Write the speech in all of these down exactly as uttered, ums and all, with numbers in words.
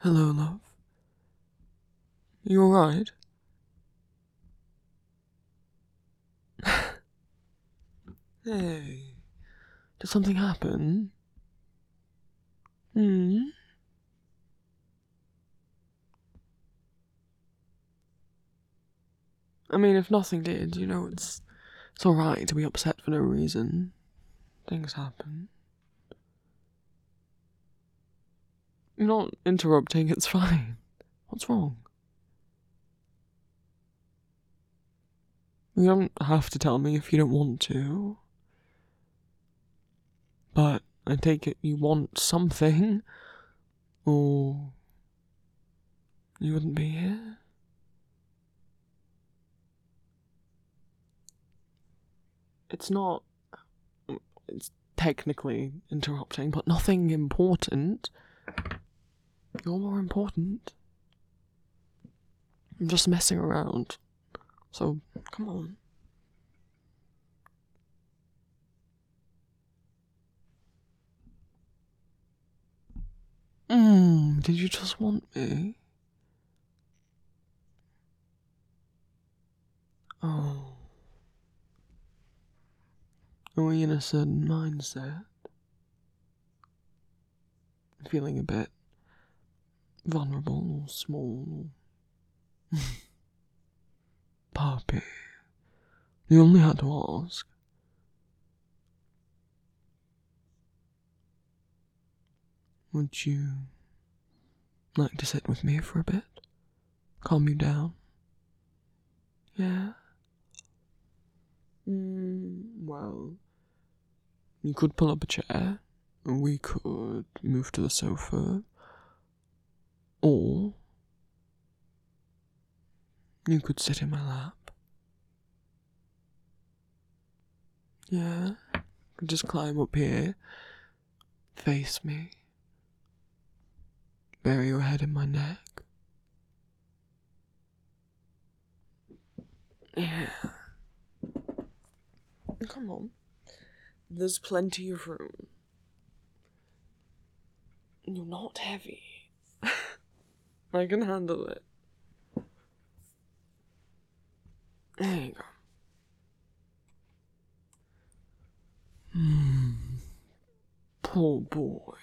Hello, love. You alright? Hey, did something happen? Hmm? I mean, if nothing did, you know, it's it's alright to be upset for no reason. Things happen. You're not interrupting, it's fine. What's wrong? You don't have to tell me if you don't want to. But I take it you want something, or you wouldn't be here? It's not... It's technically interrupting, but nothing important. You're more important. I'm just messing around. So, come on. Mmm, did you just want me? Oh. Are we in a certain mindset? Feeling a bit vulnerable or small? Puppy. You only had to ask. Would you like to sit with me for a bit? Calm you down? Yeah? Mm, well, you could pull up a chair, and we could move to the sofa, or you could sit in my lap. Yeah? You could just climb up here, face me, bury your head in my neck. Yeah. Come on. There's plenty of room. You're not heavy. I can handle it. There you go. Hmm. Poor boy.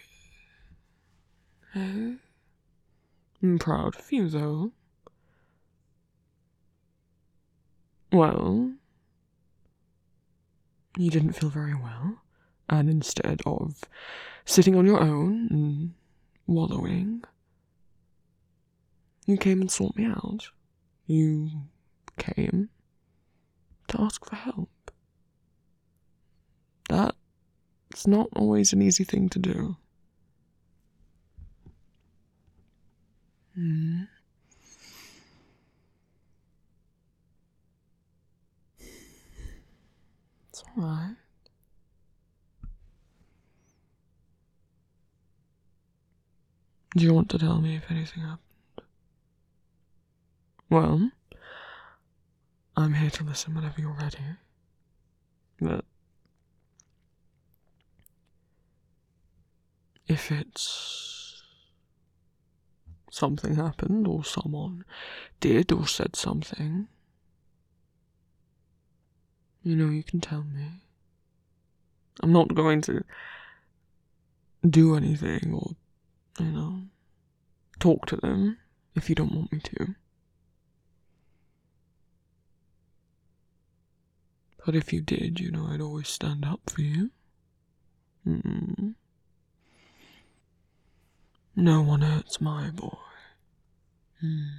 Eh? I'm proud of you, though. Well, you didn't feel very well, and instead of sitting on your own and wallowing, you came and sought me out. You came to ask for help. That's not always an easy thing to do. Hmm. It's alright. Do you want to tell me if anything happened? Well, I'm here to listen whenever you're ready. But if it's something happened, or someone did or said something, you know, you can tell me. I'm not going to do anything or, you know, talk to them if you don't want me to. But if you did, you know, I'd always stand up for you. Mm. No one hurts my boy. Mm.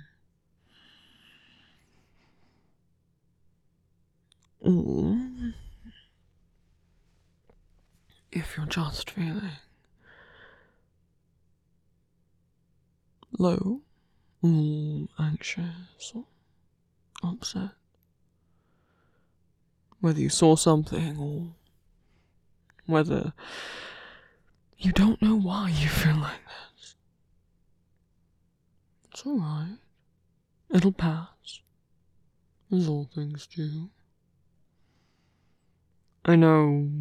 Or if you're just feeling low, or anxious, or upset, whether you saw something or whether you don't know why you feel like this, it's alright. It'll pass, as all things do. I know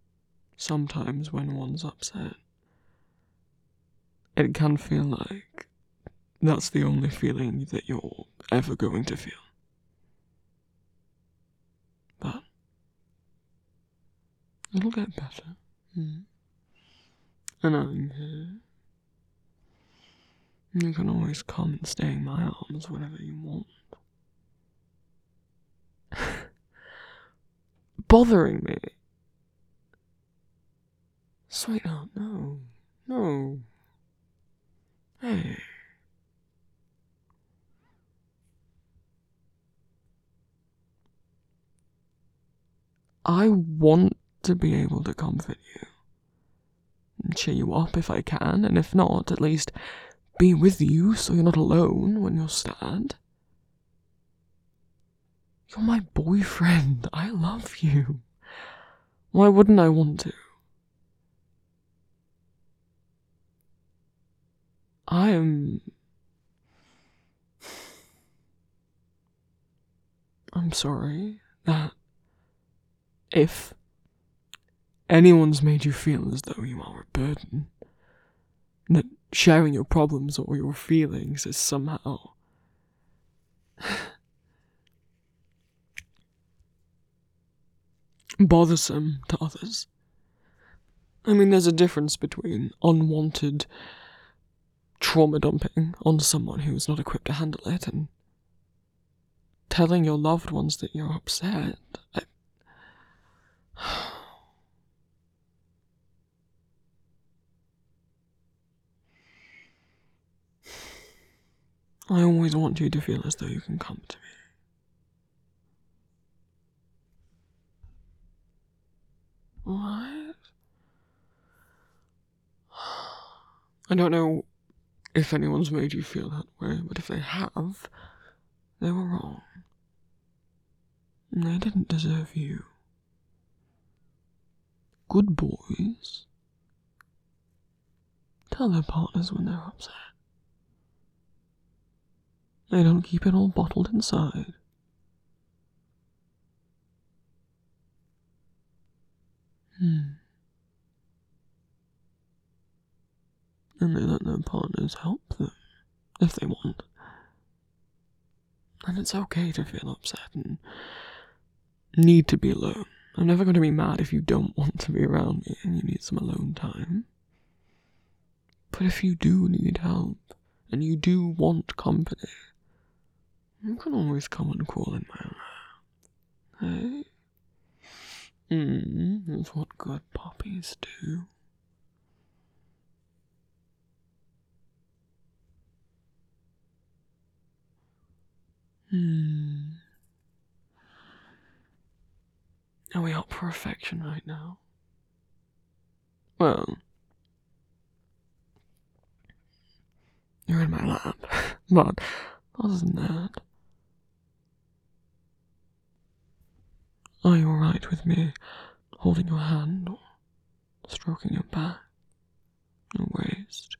sometimes when one's upset, it can feel like that's the only feeling that you're ever going to feel. But it'll get better. Mm. And I'm here. You can always come and stay in my arms whenever you want. Bothering me? Sweetheart, no. No. Hey. I want to be able to comfort you. And cheer you up if I can, and if not, at least be with you so you're not alone when you're sad. You're my boyfriend. I love you. Why wouldn't I want to? I am... I'm sorry that if anyone's made you feel as though you are a burden, that sharing your problems or your feelings is somehow bothersome to others. I mean, there's a difference between unwanted trauma dumping on someone who's not equipped to handle it and telling your loved ones that you're upset. I... I always want you to feel as though you can come to me. What? I don't know if anyone's made you feel that way, but if they have, they were wrong. They didn't deserve you. Good boys tell their partners when they're upset. They don't keep it all bottled inside. Hmm. And they let their partners help them, if they want. And it's okay to feel upset and need to be alone. I'm never going to be mad if you don't want to be around me and you need some alone time. But if you do need help, and you do want company, you can always come and crawl in my lap. Hey? Mm, that's what good puppies do. Hmm. Are we up for affection right now? Well, you're in my lap, but other than that, are you alright with me holding your hand or stroking your back, your waist?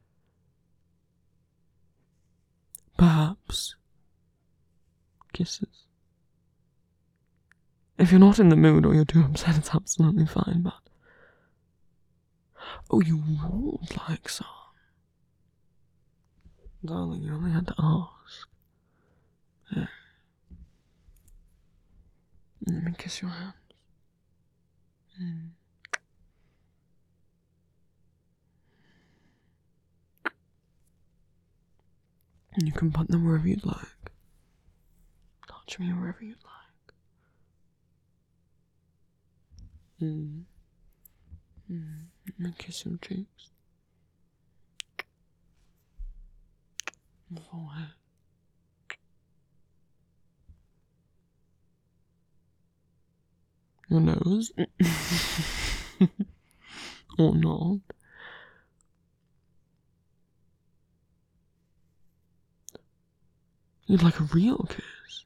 Perhaps kisses? If you're not in the mood or you're too upset, it's absolutely fine, but... Oh, you would like some? Darling, you only had to ask. Yeah. Let me kiss your hands. Mm. And you can put them wherever you'd like. Touch me wherever you'd like. Mm. Mm. Let me kiss your cheeks. Your forehead. Your nose. Or not. You'd like a real kiss?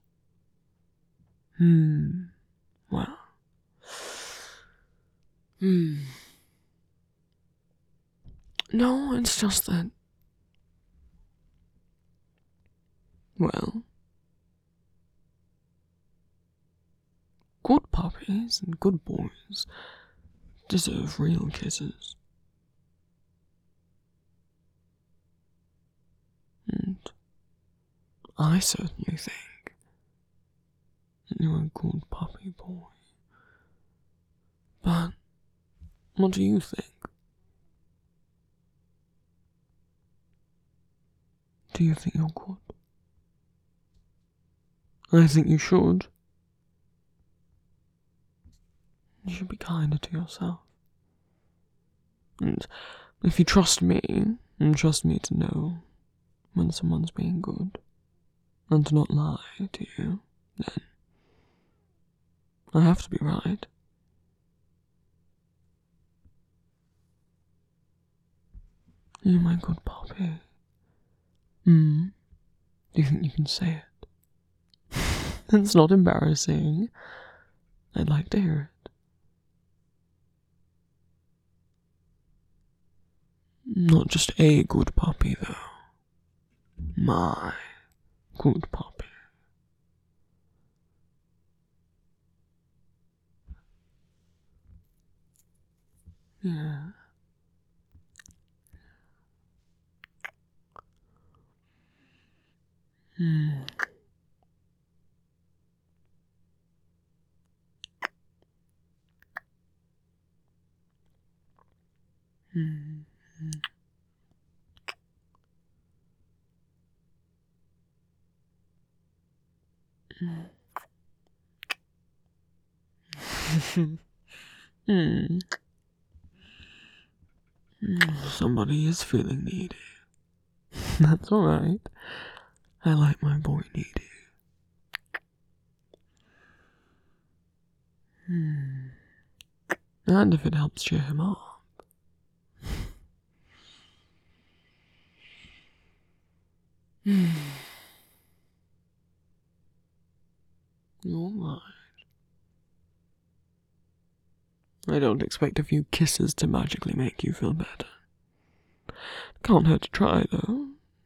Hmm. Well. Hmm. No, it's just that... Well... Good puppies and good boys deserve real kisses. I certainly think that you're a good puppy boy. But what do you think? Do you think you're good? I think you should. You should be kinder to yourself. And if you trust me, and trust me to know when someone's being good, and to not lie to you, then I have to be right. You're my good puppy. Hmm? Do you think you can say it? It's not embarrassing. I'd like to hear it. Not just a good puppy, though. My good puppy. Yeah. Hmm. Hmm. Hmm. Somebody is feeling needy. That's alright. I like my boy needy. Hmm. And if it helps cheer him up. Hmm. You're right. I don't expect a few kisses to magically make you feel better. Can't hurt to try, though.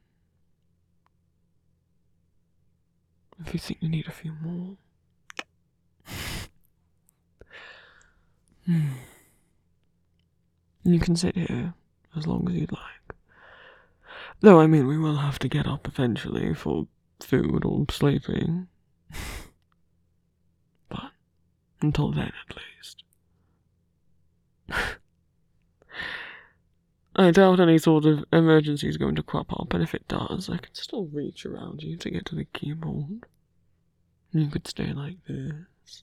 If you think you need a few more. Hmm. You can sit here as long as you'd like. Though, I mean, we will have to get up eventually for food or sleeping. But until then, at least. I doubt any sort of emergency is going to crop up, and if it does, I can still reach around you to get to the keyboard. You could stay like this.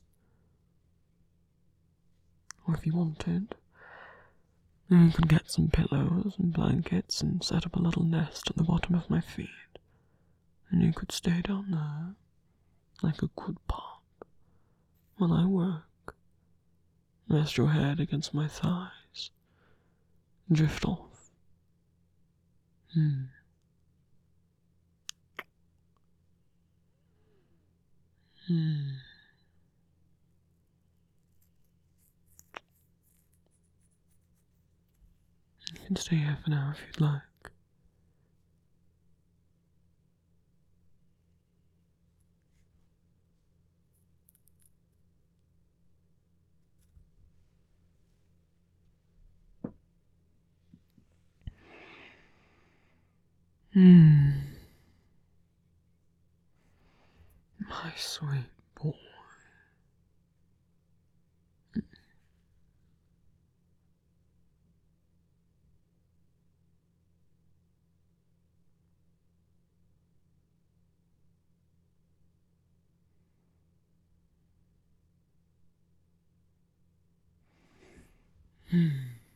Or if you wanted, you could get some pillows and blankets and set up a little nest at the bottom of my feet. And you could stay down there, like a good pup, while I work. Rest your head against my thighs. Drift off. Hmm. Hmm. You can stay here for now if you'd like. Hmm. My sweet boy. Hmm.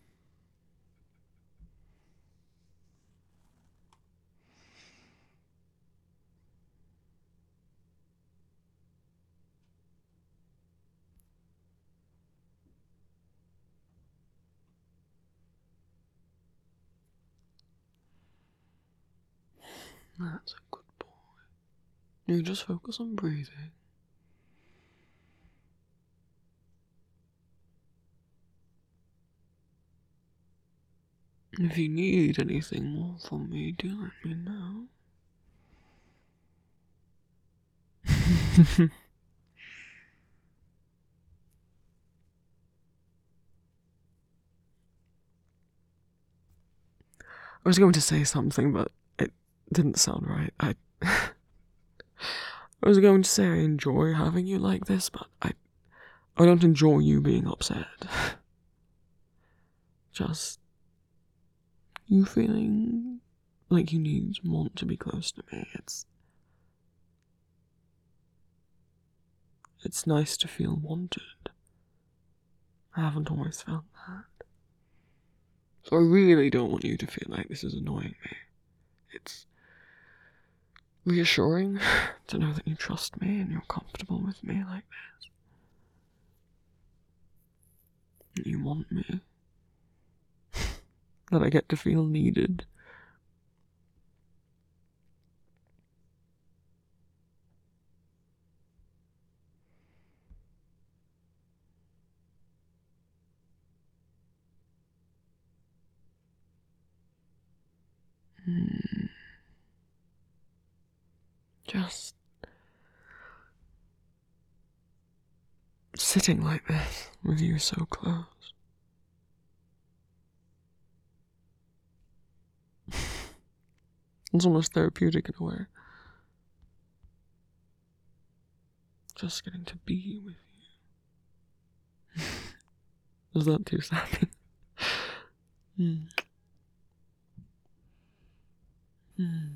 That's a good boy. You just focus on breathing. If you need anything more from me, do let me know. I was going to say something, but it didn't sound right. I I was going to say I enjoy having you like this, but I, I don't enjoy you being upset. Just you feeling like you need and want to be close to me. It's it's nice to feel wanted. I haven't always felt that. So I really don't want you to feel like this is annoying me. It's reassuring to know that you trust me and you're comfortable with me like this. That you want me. That I get to feel needed. Hmm. Just sitting like this with you so close. It's almost therapeutic in a way. Just getting to be with you. Is that too sappy? Hmm. Hmm.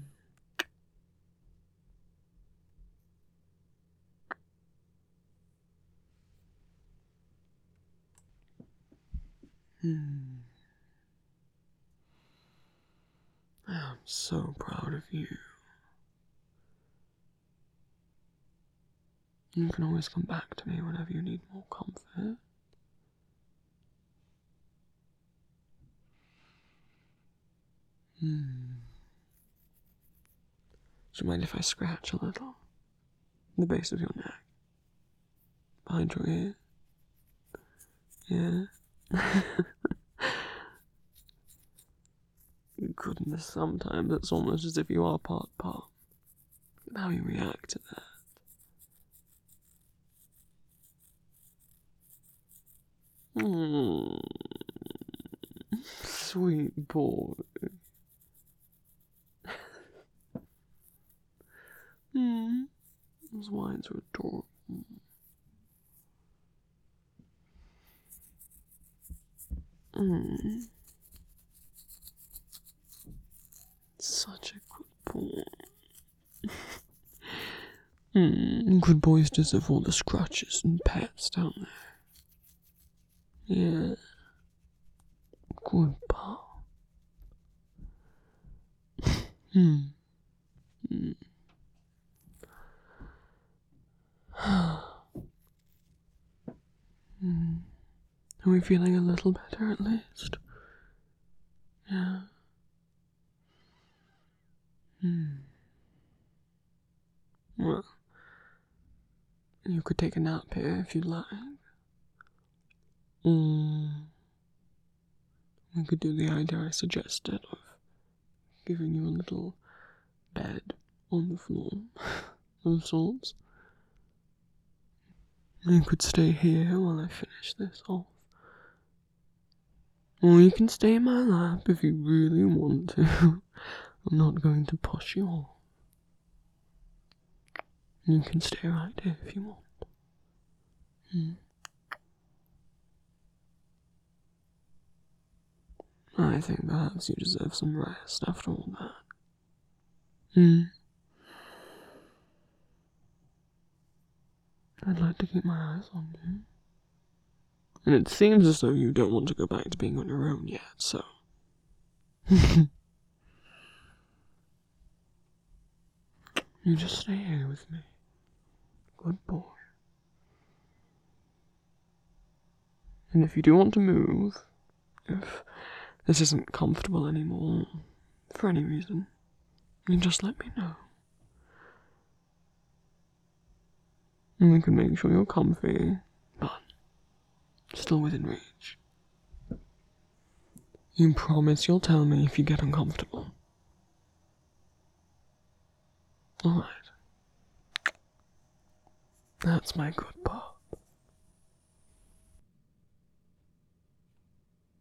Hmm. I'm so proud of you. You can always come back to me whenever you need more comfort. Hmm. Do you mind if I scratch a little? The base of your neck. Behind your ear. Yeah. Goodness, sometimes it's almost as if you are part part. How you react to that. Mm. Sweet boy. Hmm. Those wines are adorable. Hmm. Such a good boy. Hmm. Good boys deserve all the scratches and pets, don't they? Yeah. Good pal. Hmm. Hmm. Hmm. Are we feeling a little better at least? Yeah. Hmm. Well, you could take a nap here if you'd like. Mm. We could do the idea I suggested of giving you a little bed on the floor of sorts. You could stay here while I finish this off. Or you can stay in my lap if you really want to. I'm not going to push you off. You can stay right here if you want. Hmm. I think perhaps you deserve some rest after all that. Hmm. I'd like to keep my eyes on you. And it seems as though you don't want to go back to being on your own yet, so... You just stay here with me. Good boy. And if you do want to move, if this isn't comfortable anymore, for any reason, you just let me know. And we can make sure you're comfy, but still within reach. You promise you'll tell me if you get uncomfortable. Alright. That's my good boy.